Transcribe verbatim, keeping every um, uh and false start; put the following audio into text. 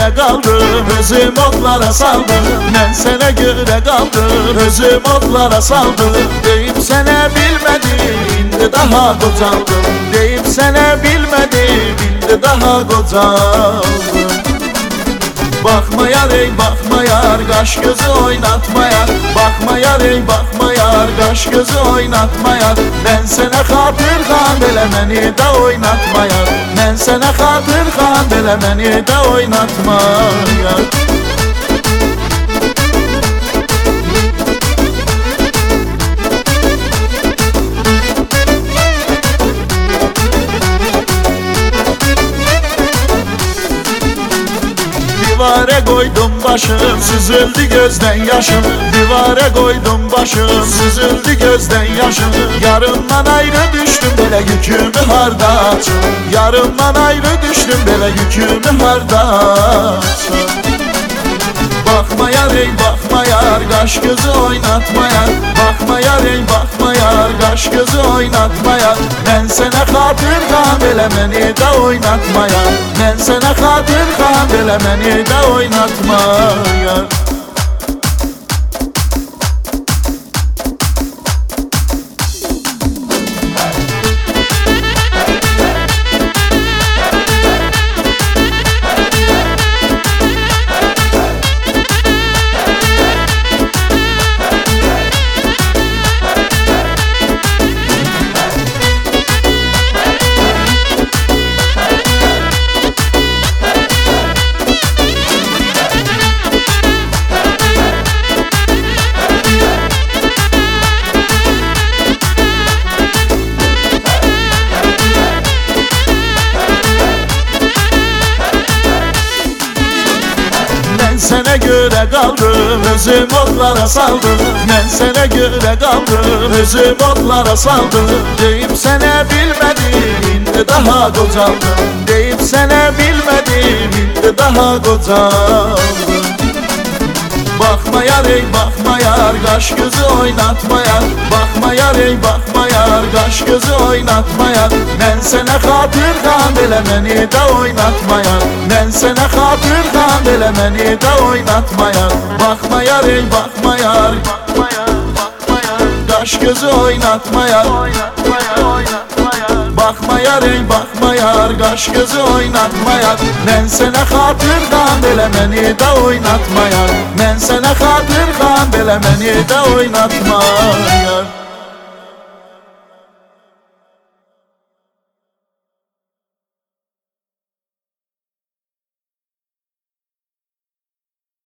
göre kaldım, özüm otlara saldım. Ben sana göre kaldım, özüm otlara saldım. Deyip sana bilmedim, indi daha kocaldım. Deyip sana bilmedim, indi daha kocaldım. Bakma yar ey bakma yar, kaş gözü oynatma yar. Bakma yar ey bakma yar, kaş gözü oynatma yar. Ben sana hatırlan, belə məni de oynatma yar. Ben sana hatırlan, belə məni de oynatma yar. Divara koydum başım, süzüldü gözden yaşım. Divara koydum başım, süzüldü gözden yaşım. Yarımdan ayrı düştüm, belə yükümü harda açım. Yarımdan ayrı düştüm, belə yükümü harda açım. Bakma yar ey bakma yar, kaş gözü oynatma yar. Bakma yar ey bakma yar, kaş gözü oynatma yar. Ben sana hatırlan, belə məni de oynatma yar. Ben sana hatırlan, belə məni de oynatma yar. Sana göre kaldım, özüm otlara saldım. Ben sana göre kaldım, özüm otlara saldım. Deyip sana bilmedim, indi daha kocaldım. Deyip sana bilmedim, indi daha kocaldım. Bakma yar ey bakma yar, kaş gözü oynatma yar. Bakma yar ey bakma yar, kaş gözü oynatma yar. Ben sana hatırlan, belə məni de oynatma yar. Ben sana hatırlan, belə məni de oynatma yar. Bakma yar ey bakma yar, bakma yar, bakma yar, kaş gözü oynatma yar. Bakma yar ey bakma yar, kaş gözü oynatma yar. Ben sana hatırlan, belə məni de oynatma yar. Ben sana hatırlan, belə məni de oynatma yar.